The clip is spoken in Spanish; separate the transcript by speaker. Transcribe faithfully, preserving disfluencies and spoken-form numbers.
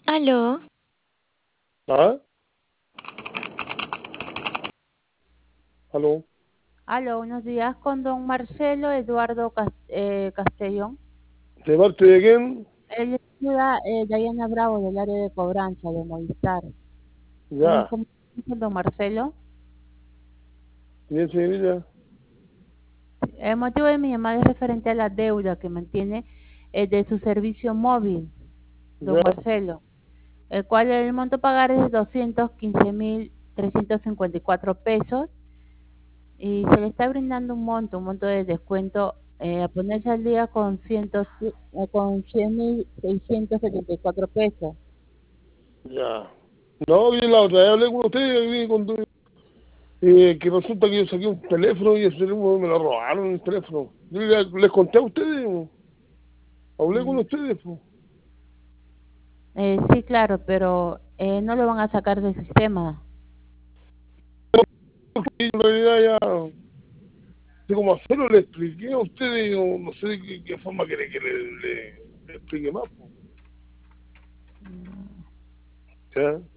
Speaker 1: Aló,
Speaker 2: ¿Ah? ¿Aló?
Speaker 3: Aló, buenos días con don Marcelo Eduardo Cas- eh, Castellón.
Speaker 2: ¿De parte de quién?
Speaker 3: Él es ciudad, eh, Diana Bravo del área de cobranza de Movistar. ¿Tiene
Speaker 2: Ya.
Speaker 3: comunicación con don Marcelo?
Speaker 2: Bien, señorita.
Speaker 3: El motivo de mi llamada es referente a la deuda que mantiene eh, de su servicio móvil, don
Speaker 2: Ya,
Speaker 3: Marcelo, el cual el monto a pagar es de doscientos quince mil trescientos cincuenta y cuatro pesos y se le está brindando un monto, un monto de descuento eh, a ponerse al día con, cien, eh, con cien mil seiscientos setenta y cuatro pesos.
Speaker 2: ya. No, yo la otra vez hablé con usted y con tu- eh, que resulta que yo saqué un teléfono y ese teléfono me lo robaron el teléfono. Yo les, les conté a ustedes, hablé con
Speaker 3: Mm,
Speaker 2: ustedes, pues.
Speaker 3: eh, sí, claro, pero eh, no lo van a sacar del sistema.
Speaker 2: Y en realidad ya no sé cómo hacerlo, le expliqué a ustedes, o no sé de qué, qué forma quiere que le, le- le explique más, pues. ¿Ya?